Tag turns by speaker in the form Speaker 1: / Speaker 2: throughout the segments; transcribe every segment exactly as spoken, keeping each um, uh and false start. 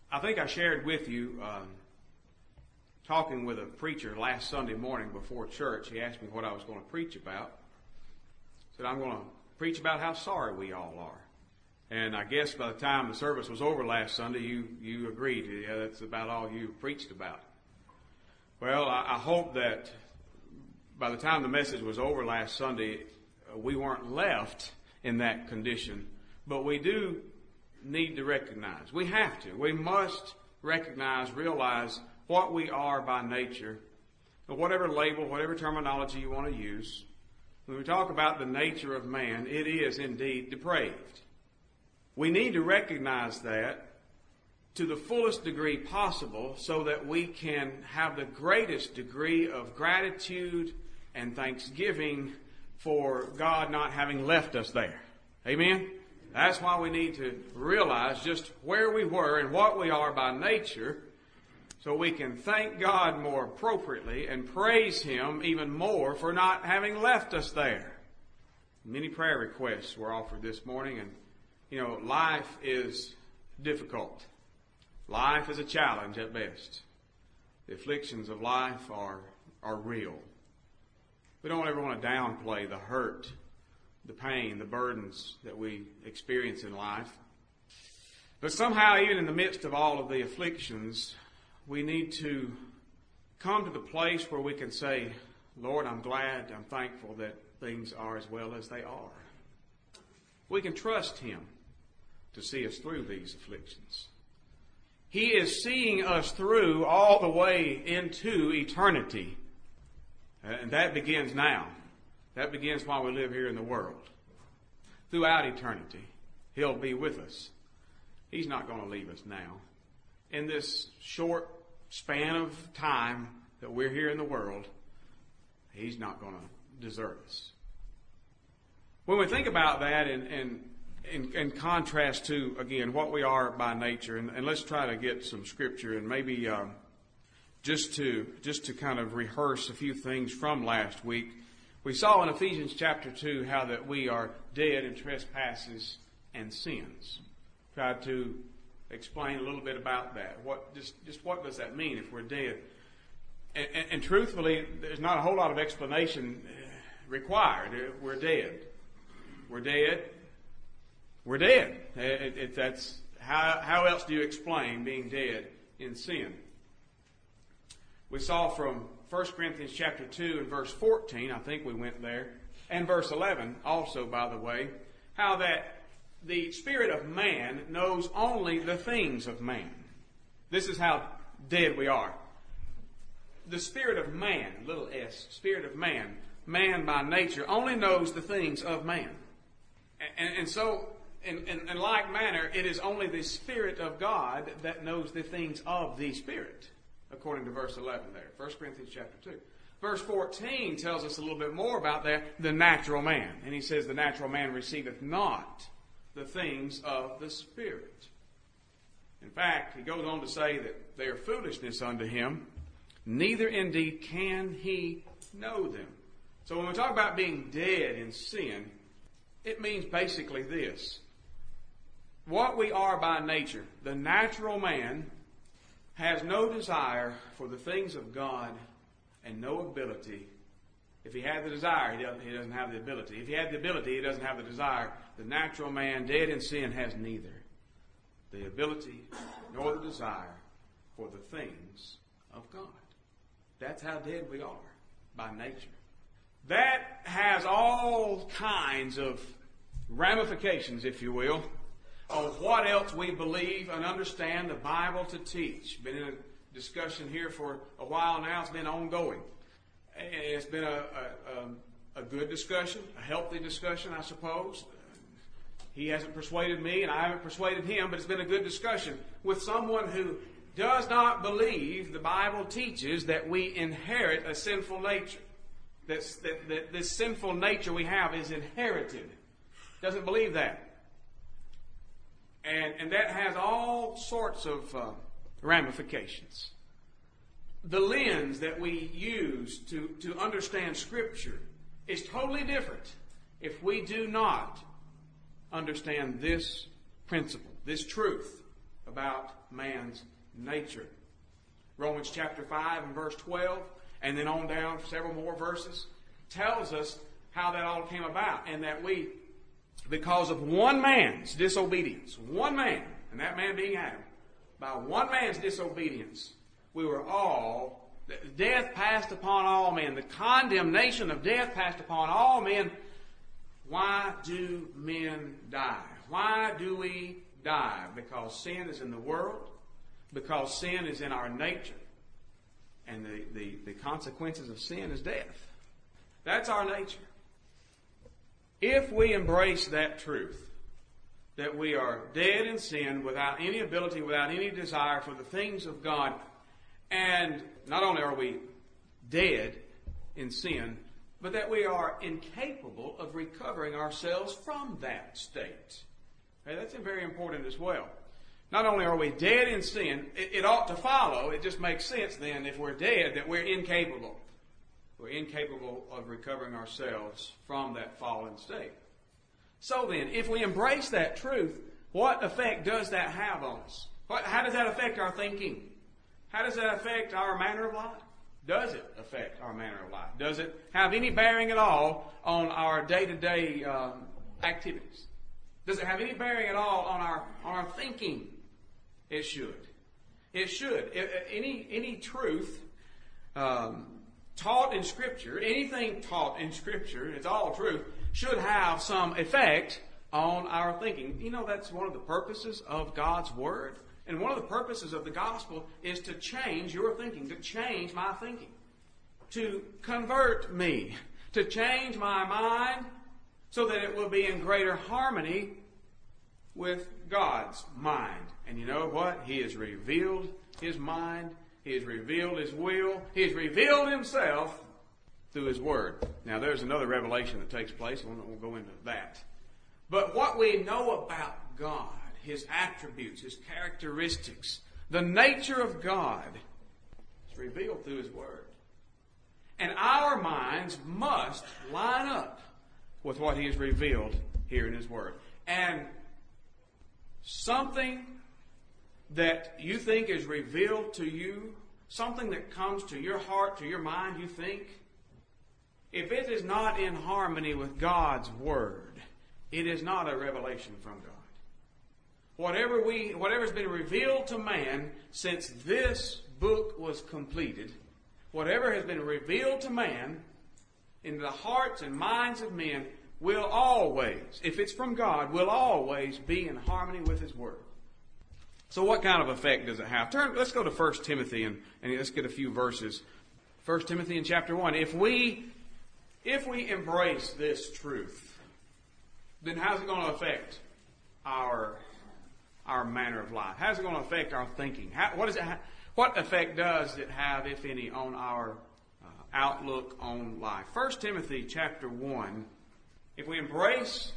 Speaker 1: I think I shared with you, um, talking with a preacher last Sunday morning before church. He asked me what I was going to preach about. I said, I'm going to preach about how sorry we all are. And I guess by the time the service was over last Sunday, you, you agreed. Yeah, that's about all you preached about. Well, I, I hope that by the time the message was over last Sunday, uh, we weren't left in that condition. But we do need to recognize. We have to. We must recognize, realize what we are by nature. Whatever label, whatever terminology you want to use. When we talk about the nature of man, it is indeed depraved. We need to recognize that to the fullest degree possible so that we can have the greatest degree of gratitude and thanksgiving for God not having left us there. Amen? That's why we need to realize just where we were and what we are by nature so we can thank God more appropriately and praise Him even more for not having left us there. Many prayer requests were offered this morning, and you know, life is difficult. Life is a challenge at best. The afflictions of life are, are real. We don't ever want to downplay the hurt, the pain, the burdens that we experience in life. But somehow, even in the midst of all of the afflictions, we need to come to the place where we can say, Lord, I'm glad, I'm thankful that things are as well as they are. We can trust Him to see us through these afflictions. He is seeing us through all the way into eternity. And that begins now. That begins while we live here in the world. Throughout eternity, He'll be with us. He's not going to leave us now. In this short span of time that we're here in the world, He's not going to desert us. When we think about that and, and in, in contrast to, again, what we are by nature, and, and let's try to get some scripture and maybe um, just to just to kind of rehearse a few things from last week. We saw in Ephesians chapter two how that we are dead in trespasses and sins. Tried to explain a little bit about that. What just just what does that mean if we're dead? And, and, and truthfully, there's not a whole lot of explanation required. We're dead. We're dead. We're dead. It, it, that's how, how else do you explain being dead in sin? We saw from First Corinthians chapter two and verse fourteen, I think we went there, and verse eleven also, by the way, how that the spirit of man knows only the things of man. This is how dead we are. The spirit of man, little s, spirit of man, man by nature, only knows the things of man. And, and so, in, in, in like manner, it is only the Spirit of God that knows the things of the Spirit, according to verse eleven there, First Corinthians chapter two. Verse fourteen tells us a little bit more about that, the natural man. And he says, the natural man receiveth not the things of the Spirit. In fact, he goes on to say that they are foolishness unto him, neither indeed can he know them. So when we talk about being dead in sin, it means basically this. What we are by nature, the natural man has no desire for the things of God and no ability. If he had the desire, he doesn't, he doesn't have the ability. If he had the ability, he doesn't have the desire. The natural man, dead in sin, has neither the ability nor the desire for the things of God. That's how dead we are by nature. That has all kinds of ramifications, if you will, of what else we believe and understand the Bible to teach. Been in a discussion here for a while now. It's been ongoing. It's been a, a, a good discussion, a healthy discussion, I suppose. He hasn't persuaded me, and I haven't persuaded him, but it's been a good discussion with someone who does not believe the Bible teaches that we inherit a sinful nature. That's, that, that this sinful nature we have is inherited. Doesn't believe that. And, and that has all sorts of uh, ramifications. The lens that we use to, to understand Scripture is totally different if we do not understand this principle, this truth, about man's nature. Romans chapter five and verse twelve, and then on down several more verses, tells us how that all came about, and that we, because of one man's disobedience, one man, and that man being Adam, by one man's disobedience, we were all, death passed upon all men. The condemnation of death passed upon all men. Why do men die? Why do we die? Because sin is in the world, because sin is in our nature, and the, the, the consequences of sin is death. That's our nature. If we embrace that truth, that we are dead in sin without any ability, without any desire for the things of God, and not only are we dead in sin, but that we are incapable of recovering ourselves from that state. Okay, that's very important as well. Not only are we dead in sin, it, it ought to follow, it just makes sense then, if we're dead, that we're incapable. We're incapable of recovering ourselves from that fallen state. So then, if we embrace that truth, what effect does that have on us? What, how does that affect our thinking? How does that affect our manner of life? Does it affect our manner of life? Does it have any bearing at all on our day-to-day um, activities? Does it have any bearing at all on our on our thinking? It should. It should. It, any any truth um, taught in Scripture, anything taught in Scripture, it's all truth, should have some effect on our thinking. You know, that's one of the purposes of God's Word. And one of the purposes of the gospel is to change your thinking, to change my thinking, to convert me, to change my mind so that it will be in greater harmony with God's mind. And you know what? He has revealed His mind. He has revealed His will. He has revealed Himself through His Word. Now, there's another revelation that takes place. We'll go into that. But what we know about God, His attributes, His characteristics, the nature of God, is revealed through His Word. And our minds must line up with what He has revealed here in His Word. And something that you think is revealed to you, something that comes to your heart, to your mind, you think, if it is not in harmony with God's Word, it is not a revelation from God. Whatever we, whatever's been revealed to man since this book was completed, whatever has been revealed to man in the hearts and minds of men will always, if it's from God, will always be in harmony with His Word. So what kind of effect does it have? Turn, let's go to First Timothy and, and let's get a few verses. First Timothy in chapter one. If we, if we embrace this truth, then how's it going to affect our our manner of life? How's it going to affect our thinking? How, what, is it, what effect does it have, if any, on our uh, outlook on life? First Timothy chapter one, if we embrace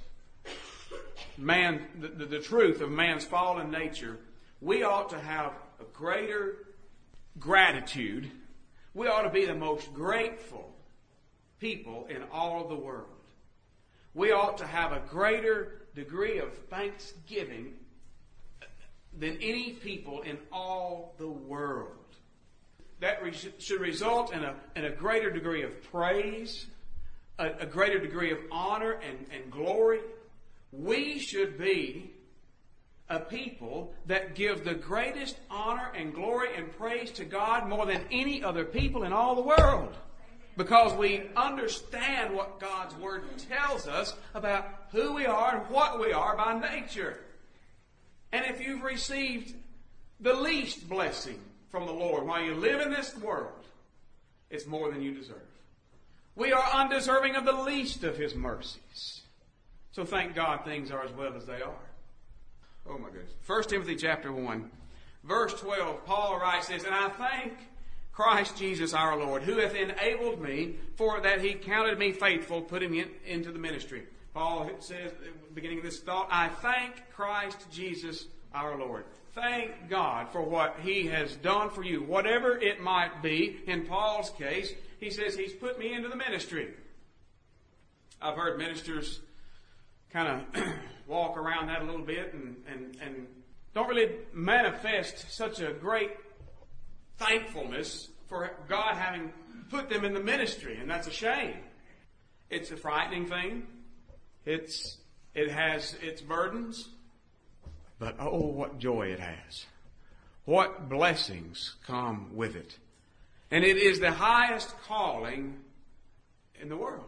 Speaker 1: man, the, the, the truth of man's fallen nature, we ought to have a greater gratitude. We ought to be the most grateful people in all of the world. We ought to have a greater degree of thanksgiving than any people in all the world. That re- should result in a, in a greater degree of praise, a, a greater degree of honor and, and glory. We should be a people that give the greatest honor and glory and praise to God more than any other people in all the world. Because we understand what God's Word tells us about who we are and what we are by nature. And if you've received the least blessing from the Lord while you live in this world, it's more than you deserve. We are undeserving of the least of His mercies. So thank God things are as well as they are. Oh my goodness. First Timothy chapter one, verse twelve, Paul writes this, "And I thank Christ Jesus our Lord, who hath enabled me, for that He counted me faithful, putting me in, into the ministry." Paul says, at the beginning of this thought, I thank Christ Jesus our Lord. Thank God for what He has done for you. Whatever it might be, in Paul's case, he says He's put me into the ministry. I've heard ministers kind of walk around that a little bit and, and, and don't really manifest such a great thankfulness for God having put them in the ministry, and that's a shame. It's a frightening thing. It's it has its burdens, but oh, what joy it has. What blessings come with it. And it is the highest calling in the world.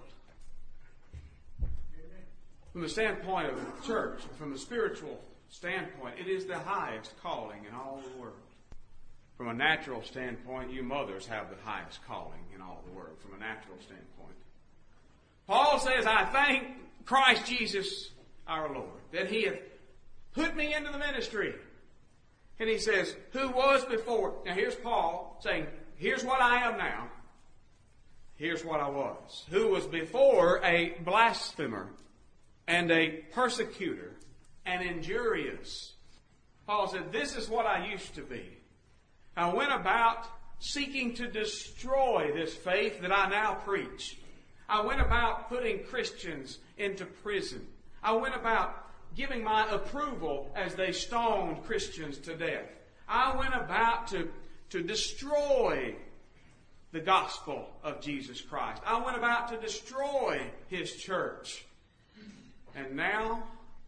Speaker 1: From the standpoint of the church, from a spiritual standpoint, it is the highest calling in all the world. From a natural standpoint, you mothers have the highest calling in all the world, from a natural standpoint. Paul says, I thank Christ Jesus our Lord, that He hath put me into the ministry. And he says, who was before. Now here's Paul saying, here's what I am now. Here's what I was. Who was before a blasphemer and a persecutor and injurious. Paul said, this is what I used to be. I went about seeking to destroy this faith that I now preach. I went about putting Christians into prison. I went about giving my approval as they stoned Christians to death. I went about to, to destroy the gospel of Jesus Christ. I went about to destroy His church. And now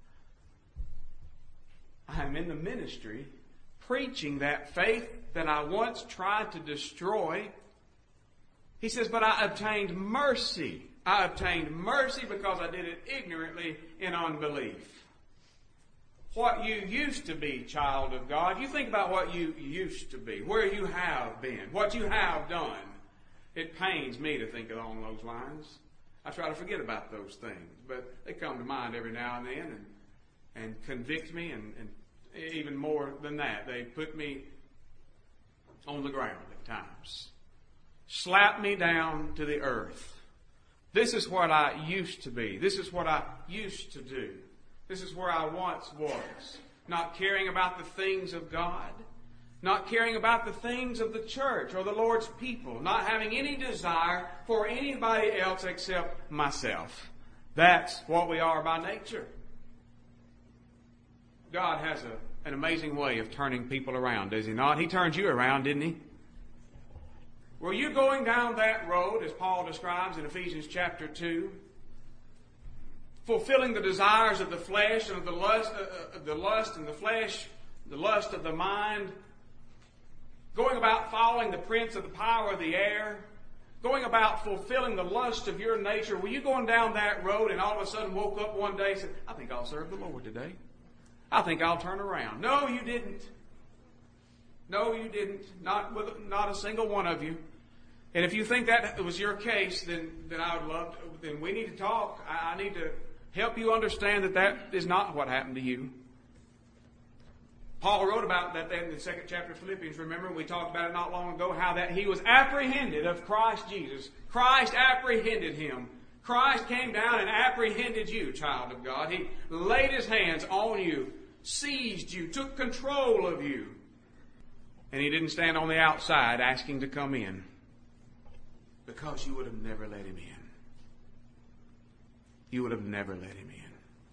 Speaker 1: I'm in the ministry preaching that faith that I once tried to destroy. He says, but I obtained mercy. I obtained mercy because I did it ignorantly in unbelief. What you used to be, child of God, you think about what you used to be, where you have been, what you have done. It pains me to think along those lines. I try to forget about those things, but they come to mind every now and then and, and convict me, and, and even more than that, they put me on the ground at times. Slap me down to the earth. This is what I used to be. This is what I used to do. This is where I once was. Not caring about the things of God. Not caring about the things of the church or the Lord's people. Not having any desire for anybody else except myself. That's what we are by nature. God has a, an amazing way of turning people around, does He not? He turned you around, didn't He? Were you going down that road, as Paul describes in Ephesians chapter two, fulfilling the desires of the flesh and of the lust, uh, the lust and the flesh, the lust of the mind, going about following the prince of the power of the air, going about fulfilling the lust of your nature? Were you going down that road and all of a sudden woke up one day and said, I think I'll serve the Lord today. I think I'll turn around. No, you didn't. No, you didn't. Not with not a single one of you. And if you think that was your case, then, then I would love to, then we need to talk. I, I need to help you understand that that is not what happened to you. Paul wrote about that in the second chapter of Philippians. Remember, we talked about it not long ago, how that he was apprehended of Christ Jesus. Christ apprehended him. Christ came down and apprehended you, child of God. He laid His hands on you, seized you, took control of you. And He didn't stand on the outside asking to come in, because you would have never let Him in. You would have never let Him in.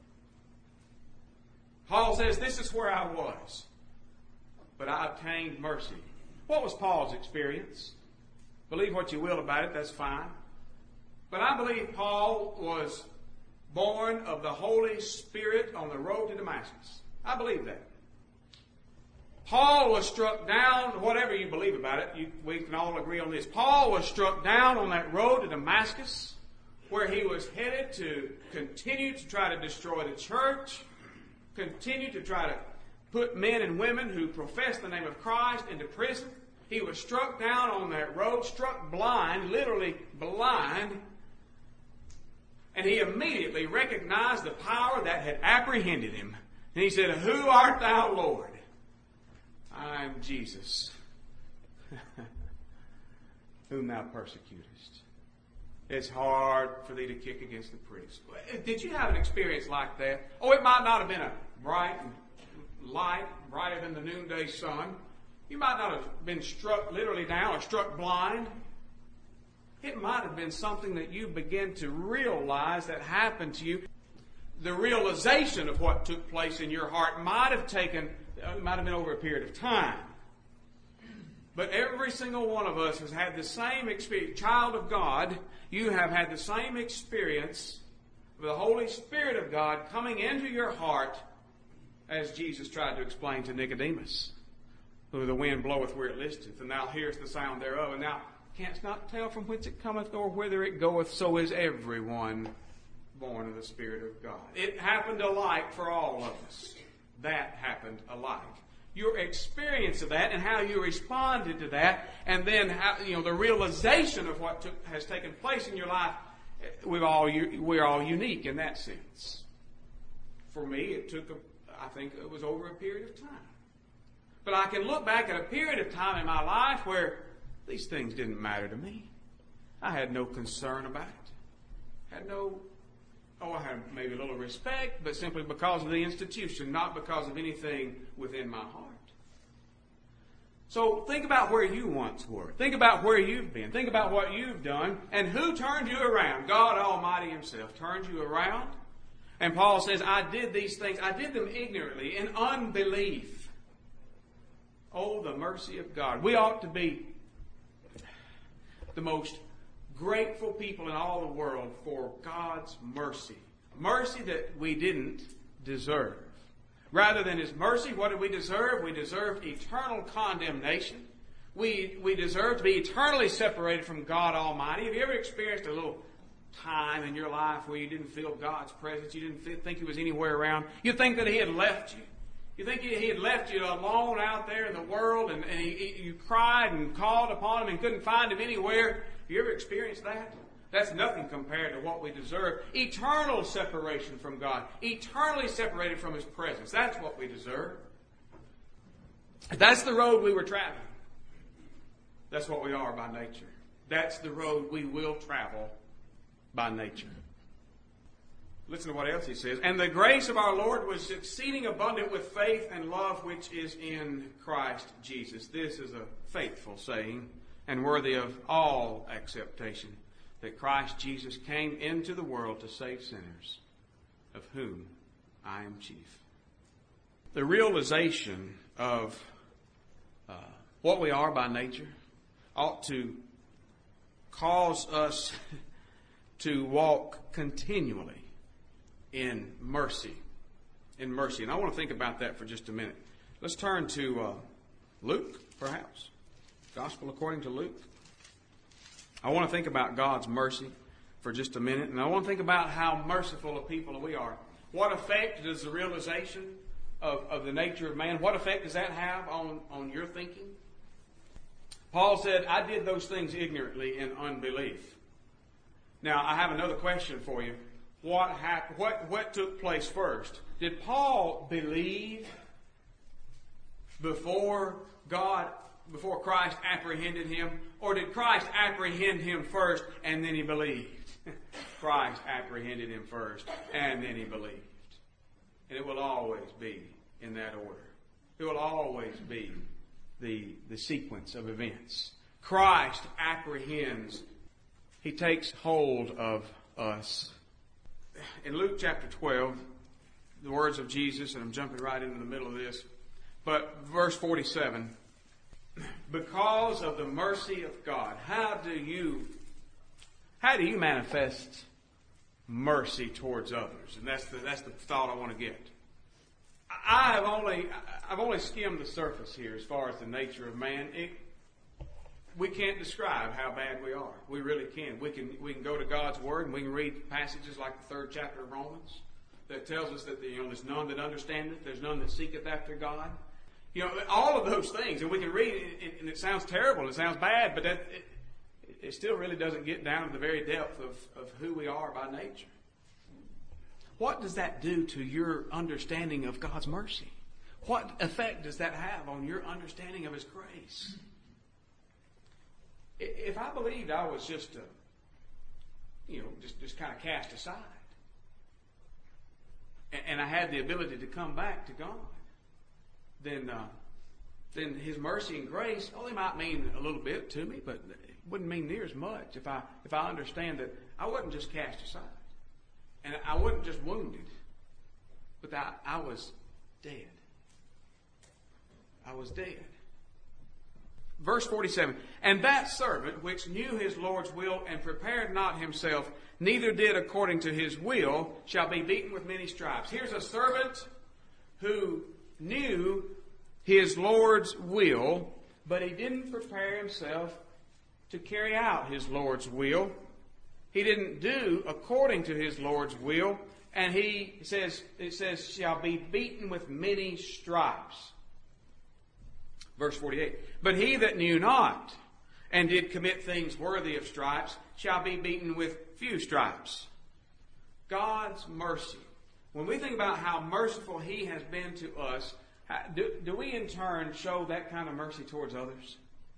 Speaker 1: Paul says, this is where I was, but I obtained mercy. What was Paul's experience? Believe what you will about it, that's fine. But I believe Paul was born of the Holy Spirit on the road to Damascus. I believe that. Paul was struck down, whatever you believe about it, you, we can all agree on this. Paul was struck down on that road to Damascus, where he was headed to continue to try to destroy the church, continue to try to put men and women who profess the name of Christ into prison. He was struck down on that road, struck blind, literally blind, and he immediately recognized the power that had apprehended him. And he said, who art thou, Lord? I am Jesus, whom thou persecutest. It's hard for thee to kick against the pricks. Did you have an experience like that? Oh, it might not have been a bright light, brighter than the noonday sun. You might not have been struck literally down or struck blind. It might have been something that you began to realize that happened to you. The realization of what took place in your heart might have taken It might have been over a period of time. But every single one of us has had the same experience. Child of God, you have had the same experience of the Holy Spirit of God coming into your heart, as Jesus tried to explain to Nicodemus. Who the wind bloweth where it listeth, and thou hearest the sound thereof, and thou canst not tell from whence it cometh or whither it goeth, so is everyone born of the Spirit of God. It happened alike for all of us. That happened alike. Your experience of that and how you responded to that, and then how, you know, the realization of what took, has taken place in your life, we've all, we're all unique in that sense. For me, it took, a, I think it was over a period of time. But I can look back at a period of time in my life where these things didn't matter to me. I had no concern about it. Had no, oh, I had maybe a little respect, but simply because of the institution, not because of anything within my heart. So think about where you once were. Think about where you've been. Think about what you've done. And who turned you around? God Almighty Himself turned you around. And Paul says, I did these things. I did them ignorantly, in unbelief. Oh, the mercy of God. We ought to be the most grateful people in all the world for God's mercy. Mercy that we didn't deserve. Rather than His mercy, what did we deserve? We deserved eternal condemnation. We, we deserve to be eternally separated from God Almighty. Have you ever experienced a little time in your life where you didn't feel God's presence? You didn't think He was anywhere around? You think that He had left you. You think he had left you alone out there in the world, and, and he, he, you cried and called upon Him and couldn't find Him anywhere. Have you ever experienced that? That's nothing compared to what we deserve. Eternal separation from God. Eternally separated from His presence. That's what we deserve. That's the road we were traveling. That's what we are by nature. That's the road we will travel by nature. Listen to what else he says. And the grace of our Lord was exceeding abundant with faith and love which is in Christ Jesus. This is a faithful saying and worthy of all acceptation, that Christ Jesus came into the world to save sinners, of whom I am chief. The realization of uh, what we are by nature ought to cause us to walk continually in mercy. In mercy. And I want to think about that for just a minute. Let's turn to uh, Luke, perhaps. Gospel according to Luke. I want to think about God's mercy for just a minute. And I want to think about how merciful a people we are. What effect does the realization of, of the nature of man, what effect does that have on, on your thinking? Paul said, I did those things ignorantly in unbelief. Now, I have another question for you. What happened? What, what took place first? Did Paul believe before God, before Christ apprehended him? Or did Christ apprehend him first and then he believed? Christ apprehended him first and then he believed. And it will always be in that order. It will always be the, the sequence of events. Christ apprehends. He takes hold of us. In Luke chapter twelve, the words of Jesus, and I'm jumping right into the middle of this, but verse forty-seven, because of the mercy of God, how do you, how do you manifest mercy towards others? And that's the, that's the thought I want to get. I have only, I've only skimmed the surface here as far as the nature of man. It, We can't describe how bad we are. We really can. We can we can go to God's Word and we can read passages like the third chapter of Romans that tells us that, you know, there's none that understandeth, there's none that seeketh after God. You know, all of those things. And we can read it, and it sounds terrible, it sounds bad, but that, it, it still really doesn't get down to the very depth of, of who we are by nature. What does that do to your understanding of God's mercy? What effect does that have on your understanding of His grace? If I believed I was just, uh, you know, just, just kind of cast aside, and, and I had the ability to come back to God, then uh, then His mercy and grace, oh, they might mean a little bit to me, but it wouldn't mean near as much if I if I understand that I wasn't just cast aside, and I wasn't just wounded, but that I was dead. I was dead. Verse forty-seven, and that servant which knew his Lord's will and prepared not himself, neither did according to his will, shall be beaten with many stripes. Here's a servant who knew his Lord's will, but he didn't prepare himself to carry out his Lord's will. He didn't do according to his Lord's will, and he says, it says, shall be beaten with many stripes. Verse forty-eight, but he that knew not and did commit things worthy of stripes shall be beaten with few stripes. God's mercy. When we think about how merciful he has been to us, do, do we in turn show that kind of mercy towards others?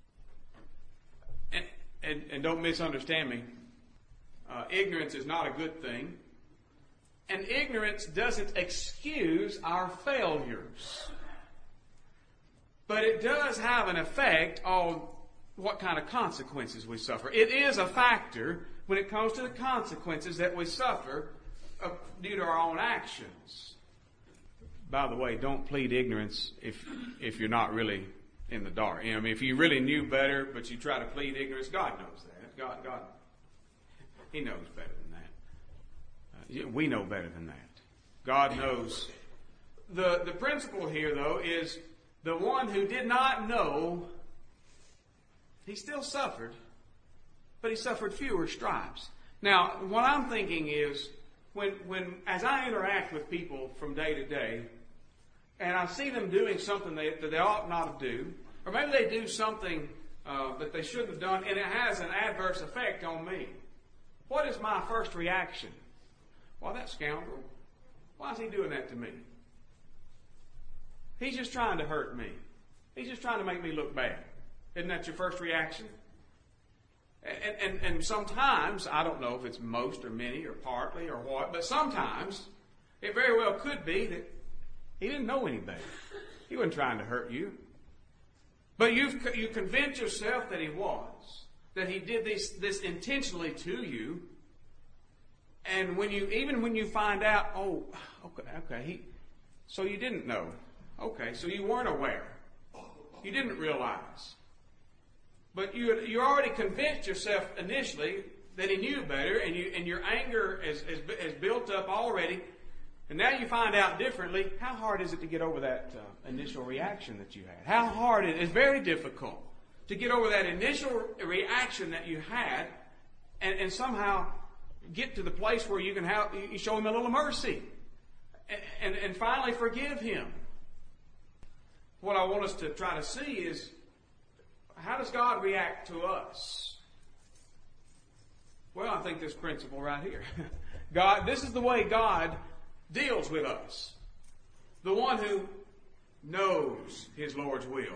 Speaker 1: And, and, and don't misunderstand me. Uh, ignorance is not a good thing. And ignorance doesn't excuse our failures. But it does have an effect on what kind of consequences we suffer. It is a factor when it comes to the consequences that we suffer uh, due to our own actions. By the way, don't plead ignorance if if you're not really in the dark. You know, I mean, if you really knew better, but you try to plead ignorance, God knows that. God, God, He knows better than that. Uh, we know better than that. God knows. The the principle here, though, is the one who did not know, he still suffered, but he suffered fewer stripes. Now, what I'm thinking is, when, when as I interact with people from day to day, and I see them doing something they, that they ought not to do, or maybe they do something uh, that they shouldn't have done, and it has an adverse effect on me, what is my first reaction? Well, that scoundrel, why is he doing that to me? He's just trying to hurt me. He's just trying to make me look bad. Isn't that your first reaction? And, and, and sometimes, I don't know if it's most or many or partly or what, but sometimes it very well could be that he didn't know any better. He wasn't trying to hurt you. But you've, you convinced yourself that he was, that he did this, this intentionally to you. And when you, even when you find out, oh, okay, okay, he, so you didn't know. Okay, so you weren't aware. You didn't realize. But you you already convinced yourself initially that he knew better, and you and your anger has, has, has built up already, and now you find out differently. How hard is it to get over that uh, initial reaction that you had? How hard it is? Very difficult to get over that initial reaction that you had, and, and somehow get to the place where you can have you show him a little mercy, and, and, and finally forgive him. What I want us to try to see is, how does God react to us? Well, I think this principle right here. God, this is the way God deals with us. The one who knows his Lord's will.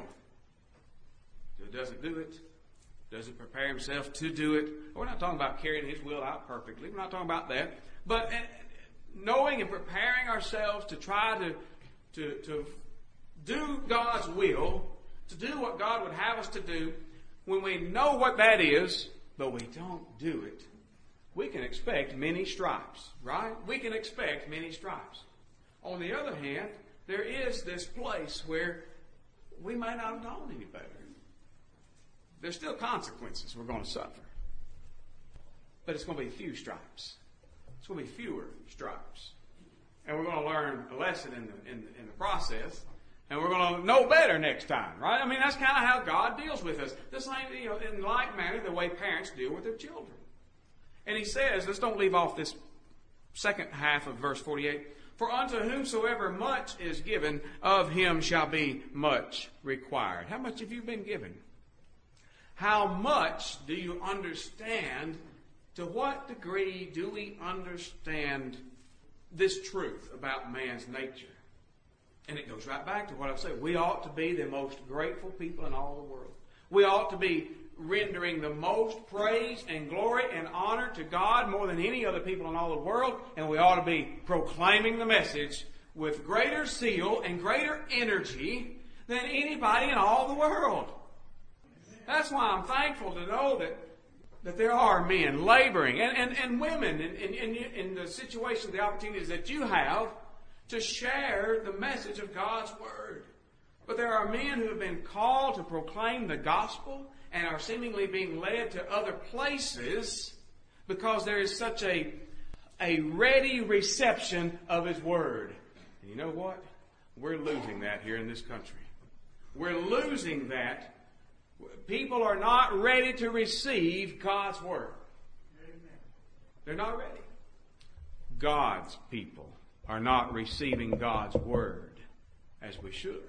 Speaker 1: Doesn't do it. Doesn't prepare himself to do it. We're not talking about carrying his will out perfectly. We're not talking about that. But knowing and preparing ourselves to try to, to, to do God's will, to do what God would have us to do, when we know what that is, but we don't do it, we can expect many stripes, right? We can expect many stripes. On the other hand, there is this place where we may not have known any better. There's still consequences we're going to suffer. But it's going to be few stripes. It's going to be fewer stripes. And we're going to learn a lesson in the, in the, in the process. And we're going to know better next time, right? I mean, that's kind of how God deals with us. The same, you know, in like manner, the way parents deal with their children. And he says, let's don't leave off this second half of verse forty-eight. For unto whomsoever much is given, of him shall be much required. How much have you been given? How much do you understand? To what degree do we understand this truth about man's nature? And it goes right back to what I've said. We ought to be the most grateful people in all the world. We ought to be rendering the most praise and glory and honor to God more than any other people in all the world. And we ought to be proclaiming the message with greater zeal and greater energy than anybody in all the world. That's why I'm thankful to know that, that there are men laboring and, and, and women in, in, in, in the situations, the opportunities that you have to share the message of God's Word. But there are men who have been called to proclaim the gospel and are seemingly being led to other places because there is such a, a ready reception of His Word. And you know what? We're losing that here in this country. We're losing that. People are not ready to receive God's Word. They're not ready. God's people are not receiving God's Word as we should.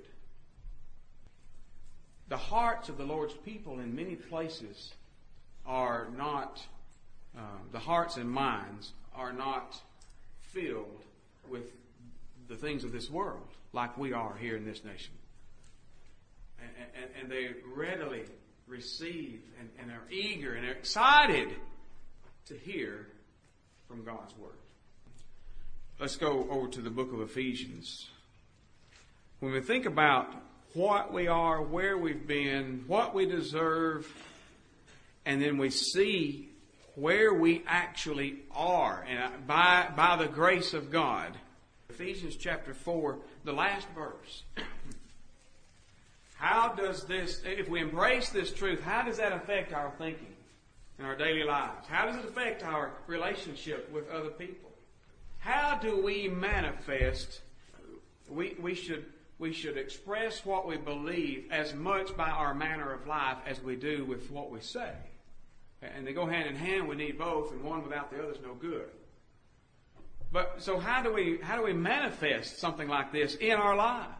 Speaker 1: The hearts of the Lord's people in many places are not, uh, the hearts and minds are not filled with the things of this world like we are here in this nation. And, and, and they readily receive and, and are eager and are excited to hear from God's Word. Let's go over to the book of Ephesians. When we think about what we are, where we've been, what we deserve, and then we see where we actually are, and by, by the grace of God. Ephesians chapter four, the last verse. How does this, if we embrace this truth, how does that affect our thinking in our daily lives? How does it affect our relationship with other people? How do we manifest, we, we should we should express what we believe as much by our manner of life as we do with what we say. And they go hand in hand. We need both, and one without the other is no good. But so how do we how do we manifest something like this in our lives?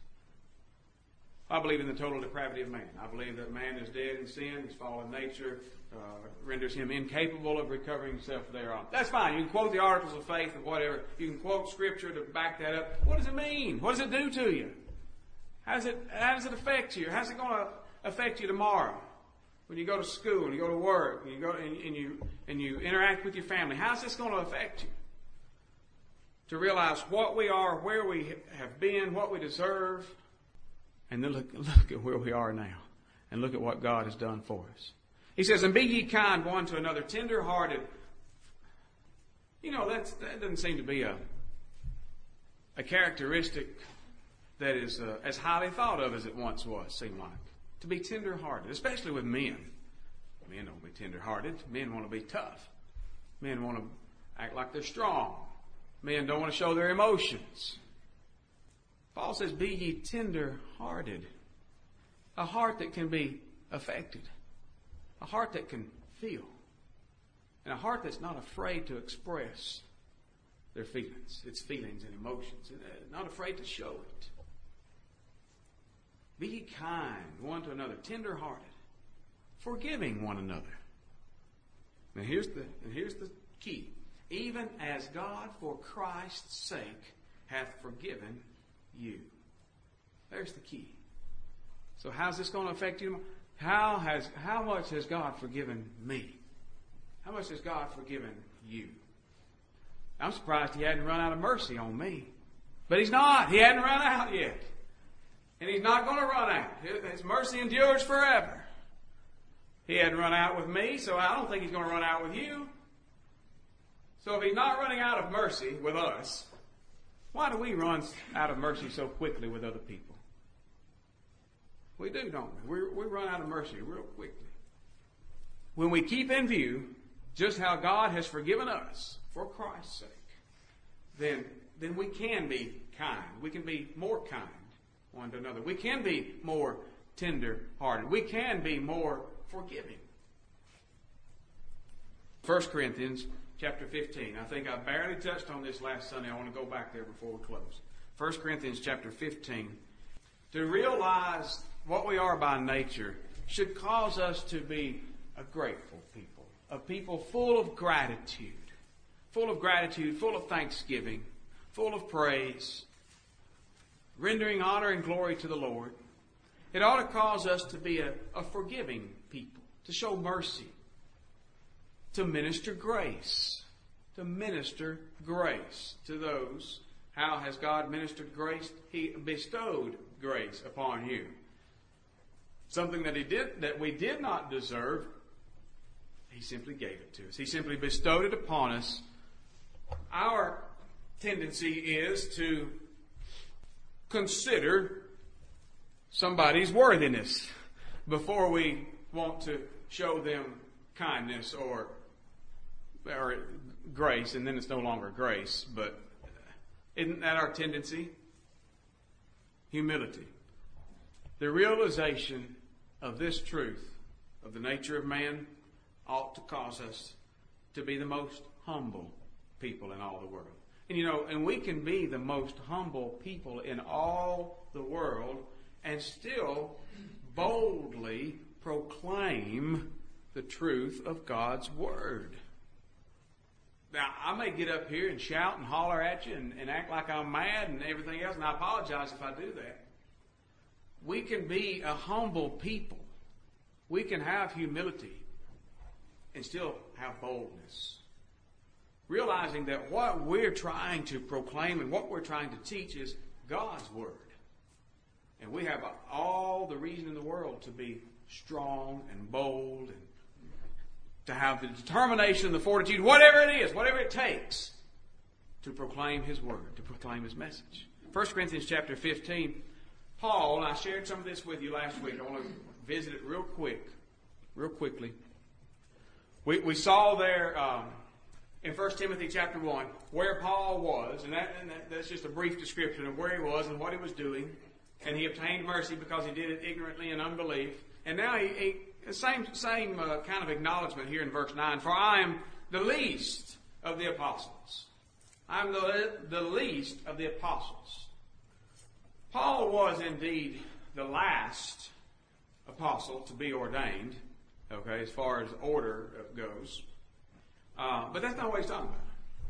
Speaker 1: I believe in the total depravity of man. I believe that man is dead in sin. His fallen nature uh, renders him incapable of recovering himself thereof. That's fine. You can quote the articles of faith or whatever. You can quote Scripture to back that up. What does it mean? What does it do to you? How does it, how does it affect you? How's it going to affect you tomorrow? When you go to school, and you go to work, and you go and, and you and you interact with your family, how's this going to affect you? To realize what we are, where we have been, what we deserve. And then look, look at where we are now. And look at what God has done for us. He says, and be ye kind one to another, tender-hearted. You know, that's, that doesn't seem to be a, a characteristic that is uh, as highly thought of as it once was, seemed like. To be tender-hearted, especially with men. Men don't be tender-hearted. Men want to be tough. Men want to act like they're strong. Men don't want to show their emotions. Paul says, be ye tender-hearted. A heart that can be affected. A heart that can feel. And a heart that's not afraid to express their feelings, its feelings and emotions. And not afraid to show it. Be ye kind one to another, tender-hearted, forgiving one another. Now here's the, and here's the key. Even as God for Christ's sake hath forgiven you. There's the key. So how's this going to affect you? How has how much has God forgiven me? How much has God forgiven you? I'm surprised He hadn't run out of mercy on me. But He's not. He hadn't run out yet. And He's not going to run out. His mercy endures forever. He hadn't run out with me, so I don't think He's going to run out with you. So if He's not running out of mercy with us, why do we run out of mercy so quickly with other people? We do, don't we? We, we run out of mercy real quickly. When we keep in view just how God has forgiven us for Christ's sake, then, then we can be kind. We can be more kind one to another. We can be more tender-hearted. We can be more forgiving. First Corinthians chapter fifteen. I think I barely touched on this last Sunday. I want to go back there before we close. First Corinthians chapter fifteen. To realize what we are by nature should cause us to be a grateful people. A people full of gratitude. Full of gratitude, full of thanksgiving, full of praise. Rendering honor and glory to the Lord. It ought to cause us to be a, a forgiving people. To show mercy. To minister grace. To minister grace to those. How has God ministered grace? He bestowed grace upon you. Something that He did that we did not deserve, He simply gave it to us. He simply bestowed it upon us. Our tendency is to consider somebody's worthiness before we want to show them kindness or, or grace, and then it's no longer grace. But isn't that our tendency? Humility. The realization of this truth of the nature of man ought to cause us to be the most humble people in all the world. And you know, and we can be the most humble people in all the world and still boldly proclaim the truth of God's Word. Now, I may get up here and shout and holler at you and, and act like I'm mad and everything else, and I apologize if I do that. We can be a humble people. We can have humility and still have boldness. Realizing that what we're trying to proclaim and what we're trying to teach is God's Word. And we have all the reason in the world to be strong and bold and to have the determination and the fortitude, whatever it is, whatever it takes, to proclaim His Word, to proclaim His message. First Corinthians chapter fifteen, Paul, and I shared some of this with you last week. I want to visit it real quick, real quickly. We, we saw there um, in First Timothy chapter one where Paul was, and, that, and that, that's just a brief description of where he was and what he was doing. And he obtained mercy because he did it ignorantly in unbelief. And now he, he same same uh, kind of acknowledgement here in verse nine. For I am the least of the apostles. I am the, the least of the apostles. Paul was indeed the last apostle to be ordained, okay, as far as order goes. Uh, but that's not what he's talking about.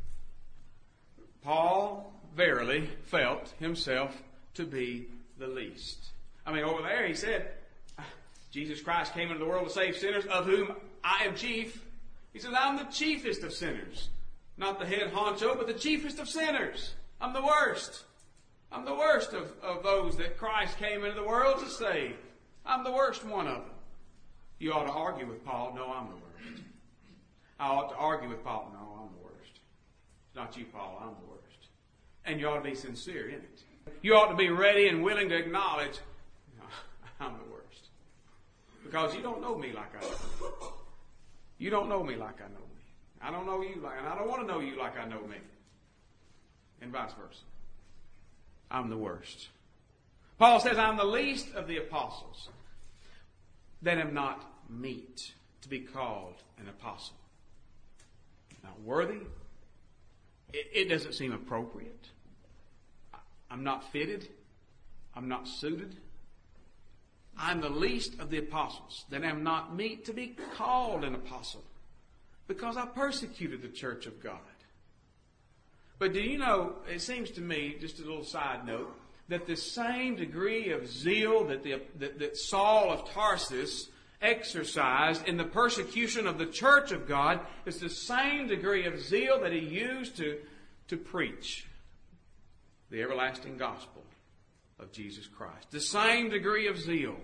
Speaker 1: Paul verily felt himself to be the least. I mean, over there he said, Jesus Christ came into the world to save sinners, of whom I am chief. He says, I'm the chiefest of sinners. Not the head honcho, but the chiefest of sinners. I'm the worst. I'm the worst of, of those that Christ came into the world to save. I'm the worst one of them. You ought to argue with Paul, no, I'm the worst. I ought to argue with Paul, no, I'm the worst. It's not you, Paul, I'm the worst. And you ought to be sincere in it. You ought to be ready and willing to acknowledge, no, I'm the worst. Because you don't know me like I know. You don't know me like I know me. I don't know you like, and I don't want to know you like I know me. And vice versa. I'm the worst. Paul says, I'm the least of the apostles that am not meet to be called an apostle. Not worthy. It, it doesn't seem appropriate. I'm not fitted. I'm not suited. I'm the least of the apostles that am not meet to be called an apostle because I persecuted the church of God. But do you know, it seems to me, just a little side note, that the same degree of zeal that, the, that, that Saul of Tarsus exercised in the persecution of the church of God is the same degree of zeal that he used to, to preach the everlasting gospel of Jesus Christ. The same degree of zeal.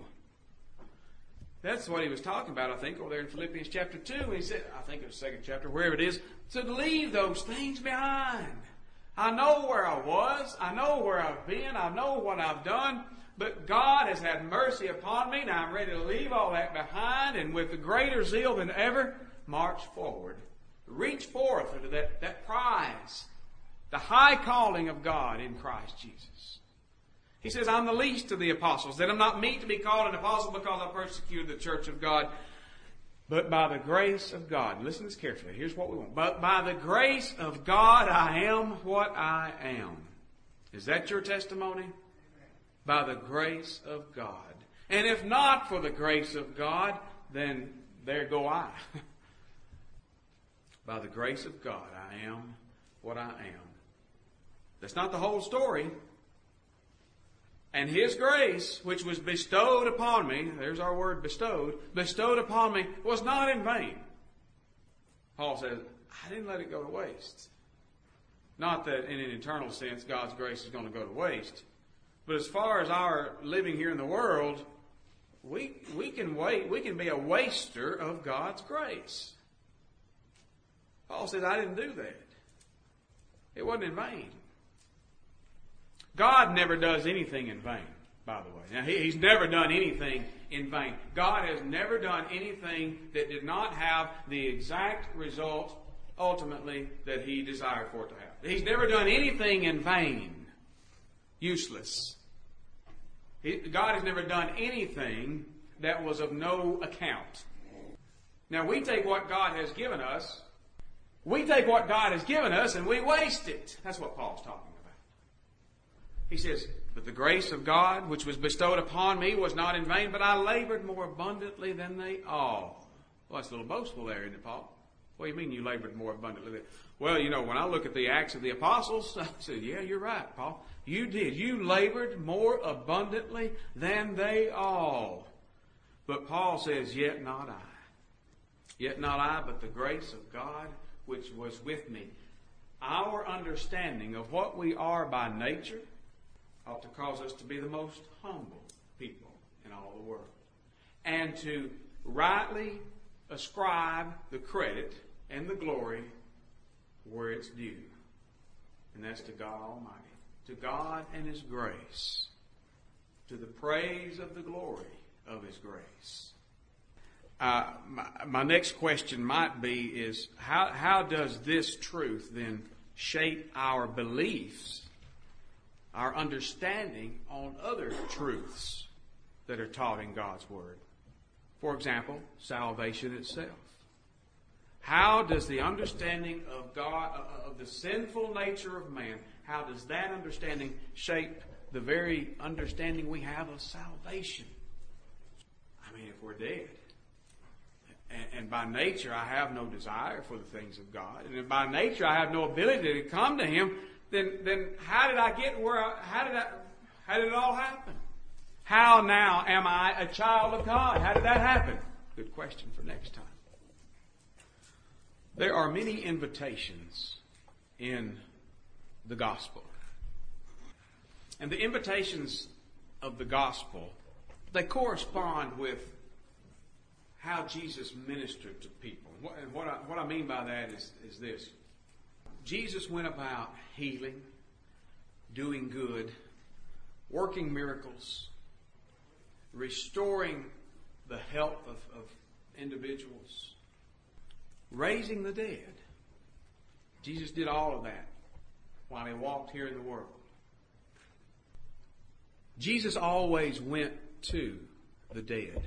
Speaker 1: That's what he was talking about, I think, over there in Philippians chapter two. He said, I think it was the second chapter, wherever it is, to leave those things behind. I know where I was. I know where I've been. I know what I've done. But God has had mercy upon me. Now I'm ready to leave all that behind and with a greater zeal than ever, march forward. Reach forth into that, that prize. The high calling of God in Christ Jesus. He says, I'm the least of the apostles, that I'm not meet to be called an apostle because I persecuted the church of God. But by the grace of God, listen to this carefully, here's what we want. But by the grace of God, I am what I am. Is that your testimony? By the grace of God. And if not for the grace of God, then there go I. By the grace of God, I am what I am. That's not the whole story. And His grace, which was bestowed upon me, there's our word bestowed, bestowed upon me, was not in vain. Paul says, I didn't let it go to waste. Not that in an eternal sense God's grace is going to go to waste. But as far as our living here in the world, we, we can wait, we can be a waster of God's grace. Paul says, I didn't do that. It wasn't in vain. God never does anything in vain, by the way. Now, he, He's never done anything in vain. God has never done anything that did not have the exact result, ultimately, that He desired for it to have. He's never done anything in vain, useless. He, God has never done anything that was of no account. Now, we take what God has given us, we take what God has given us and we waste it. That's what Paul's talking about. He says, but the grace of God which was bestowed upon me was not in vain, but I labored more abundantly than they all. Well, that's a little boastful there, isn't it, Paul? What do you mean you labored more abundantly? Well, you know, when I look at the Acts of the Apostles, I said, yeah, you're right, Paul. You did. You labored more abundantly than they all. But Paul says, yet not I. Yet not I, but the grace of God which was with me. Our understanding of what we are by nature ought to cause us to be the most humble people in all the world. And to rightly ascribe the credit and the glory where it's due. And that's to God Almighty. To God and His grace. To the praise of the glory of His grace. Uh, my, my next question might be is, how, how does this truth then shape our beliefs, our understanding on other truths that are taught in God's Word? For example, salvation itself. How does the understanding of God, of the sinful nature of man, how does that understanding shape the very understanding we have of salvation? I mean, if we're dead, and, and by nature I have no desire for the things of God, and if by nature I have no ability to come to Him, then then how did I get where? I, how did I? How did it all happen? How now am I a child of God? How did that happen? Good question for next time. There are many invitations in the gospel. And the invitations of the gospel, they correspond with how Jesus ministered to people. And what I, what I mean by that is, is this. Jesus went about healing, doing good, working miracles, restoring the health of, of individuals, raising the dead. Jesus did all of that while He walked here in the world. Jesus always went to the dead.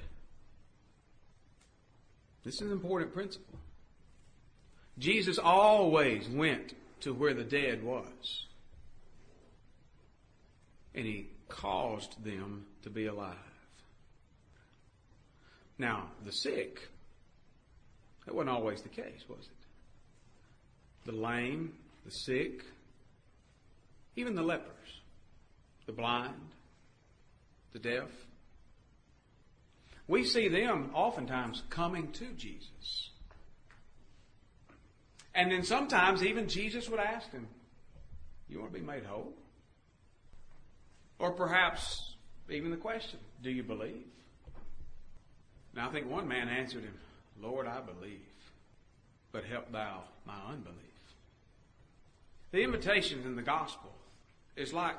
Speaker 1: This is an important principle. Jesus always went to where the dead was. And He caused them to be alive. Now, the sick, that wasn't always the case, was it? The lame, the sick, even the lepers, the blind, the deaf. We see them oftentimes coming to Jesus. And then sometimes even Jesus would ask them, you want to be made whole? Or perhaps even the question, do you believe? Now I think one man answered him, Lord, I believe, but help thou my unbelief. The invitation in the gospel is like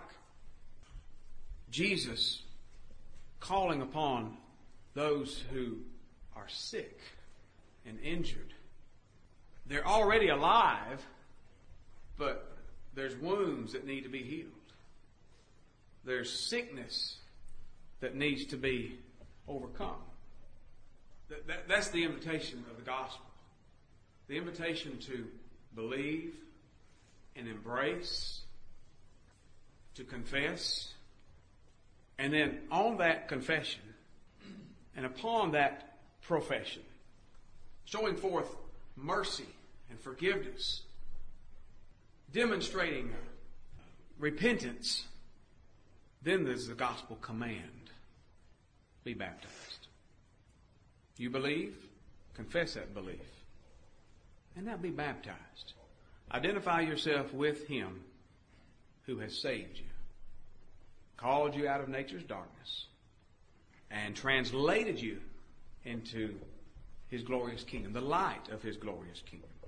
Speaker 1: Jesus calling upon those who are sick and injured. They're already alive, but there's wounds that need to be healed. There's sickness that needs to be overcome. That, that, that's the invitation of the gospel. The invitation to believe and embrace, to confess, and then on that confession and upon that profession, showing forth mercy and forgiveness, demonstrating repentance, then there's the gospel command. Be baptized. You believe? Confess that belief. And now be baptized. Identify yourself with Him who has saved you, called you out of nature's darkness, and translated you into His glorious kingdom, the light of His glorious kingdom.